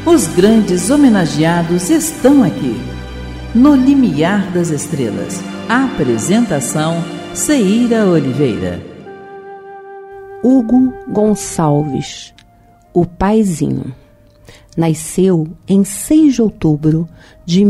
Os grandes homenageados estão aqui. No Limiar das Estrelas. Apresentação: Ceíra Oliveira. Hugo Gonçalves, o paizinho, nasceu em 6 de outubro de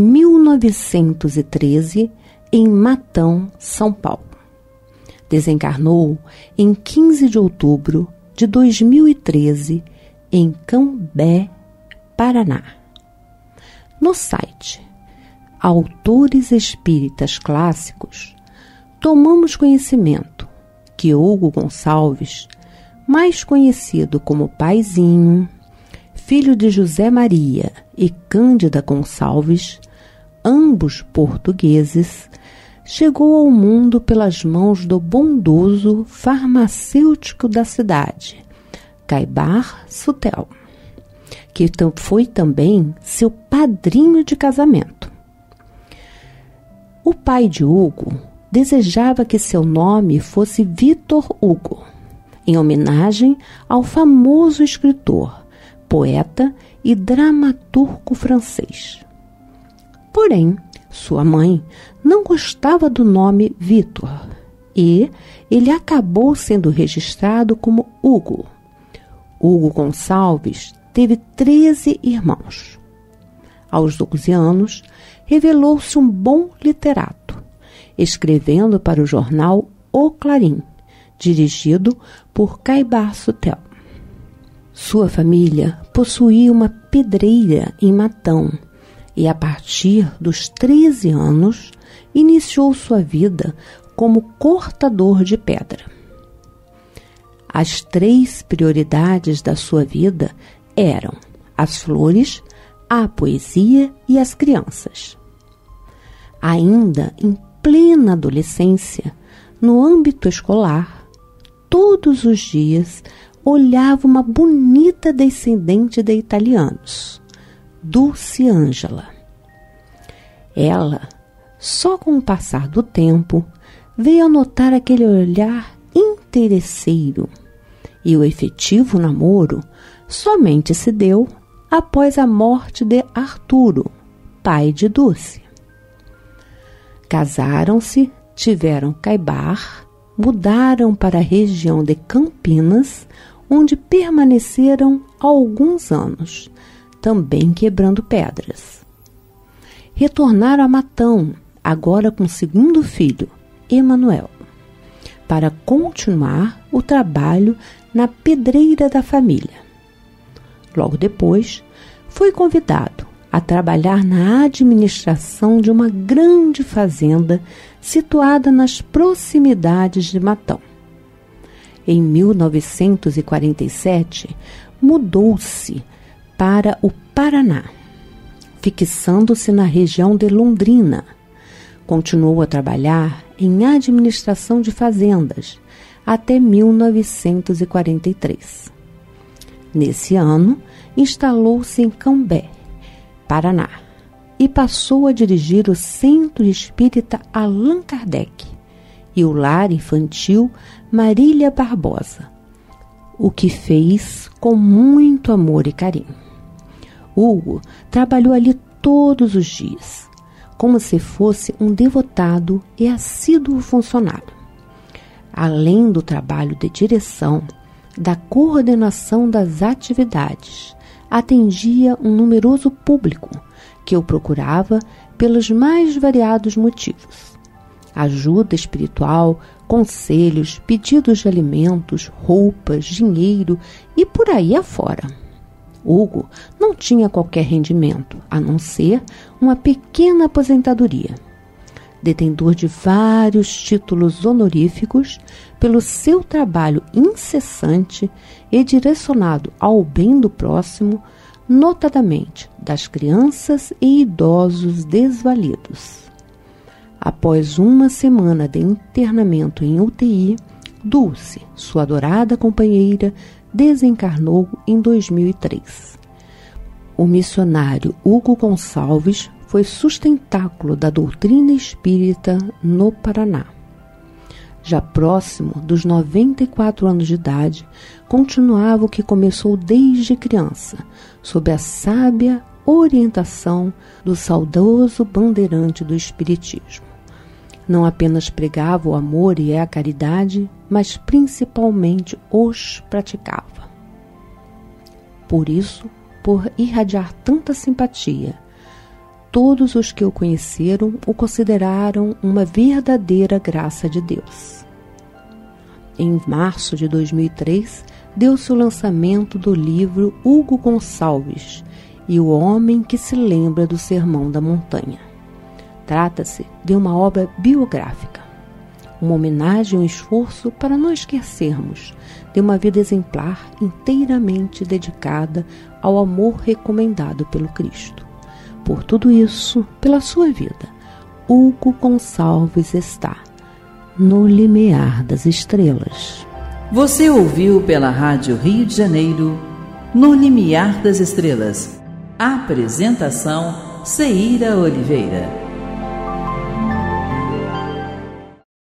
1913 em Matão, São Paulo. Desencarnou em 15 de outubro de 2013 em Cambé, Paraná. No site Autores Espíritas Clássicos, tomamos conhecimento que Hugo Gonçalves, mais conhecido como Paizinho, filho de José Maria e Cândida Gonçalves, ambos portugueses, chegou ao mundo pelas mãos do bondoso farmacêutico da cidade, Caibar Sutel, que foi também seu padrinho de casamento. O pai de Hugo desejava que seu nome fosse Victor Hugo, em homenagem ao famoso escritor, poeta e dramaturgo francês. Porém, sua mãe não gostava do nome Victor e ele acabou sendo registrado como Hugo. Hugo Gonçalves teve 13 irmãos. Aos 12 anos, revelou-se um bom literato, escrevendo para o jornal O Clarim, dirigido por Caibar Sutel. Sua família possuía uma pedreira em Matão e, a partir dos 13 anos, iniciou sua vida como cortador de pedra. As 3 prioridades da sua vida eram as flores, a poesia e as crianças. Ainda em plena adolescência, no âmbito escolar, todos os dias olhava uma bonita descendente de italianos, Dulce Ângela. Ela, só com o passar do tempo, veio a notar aquele olhar interesseiro, e o efetivo namoro somente se deu após a morte de Arturo, pai de Dulce. Casaram-se, tiveram Caibar, mudaram para a região de Campinas, onde permaneceram alguns anos, também quebrando pedras. Retornaram a Matão, agora com o segundo filho, Emanuel, para continuar o trabalho na pedreira da família. Logo depois, foi convidado a trabalhar na administração de uma grande fazenda situada nas proximidades de Matão. Em 1947, mudou-se para o Paraná, fixando-se na região de Londrina. Continuou a trabalhar em administração de fazendas até 1943. Nesse ano, instalou-se em Cambé, Paraná, e passou a dirigir o Centro Espírita Allan Kardec e o Lar Infantil Marília Barbosa, o que fez com muito amor e carinho. Hugo trabalhou ali todos os dias, como se fosse um devotado e assíduo funcionário. Além do trabalho de direção, da coordenação das atividades, atendia um numeroso público que o procurava pelos mais variados motivos. Ajuda espiritual, conselhos, pedidos de alimentos, roupas, dinheiro e por aí afora. Hugo não tinha qualquer rendimento, a não ser uma pequena aposentadoria. Detentor de vários títulos honoríficos pelo seu trabalho incessante e direcionado ao bem do próximo, notadamente das crianças e idosos desvalidos. Após uma semana de internamento em UTI, Dulce, sua adorada companheira, desencarnou em 2003. O missionário Hugo Gonçalves foi sustentáculo da doutrina espírita no Paraná. Já próximo dos 94 anos de idade, continuava o que começou desde criança, sob a sábia orientação do saudoso bandeirante do Espiritismo. Não apenas pregava o amor e a caridade, mas principalmente os praticava. Por isso, por irradiar tanta simpatia, todos os que o conheceram o consideraram uma verdadeira graça de Deus. Em março de 2003, deu-se o lançamento do livro Hugo Gonçalves e o Homem que se Lembra do Sermão da Montanha. Trata-se de uma obra biográfica, uma homenagem e um esforço para não esquecermos de uma vida exemplar inteiramente dedicada ao amor recomendado pelo Cristo. Por tudo isso, pela sua vida, Hugo Gonçalves está no limiar das estrelas. Você ouviu pela Rádio Rio de Janeiro, No Limiar das Estrelas. Apresentação, Ceíra Oliveira.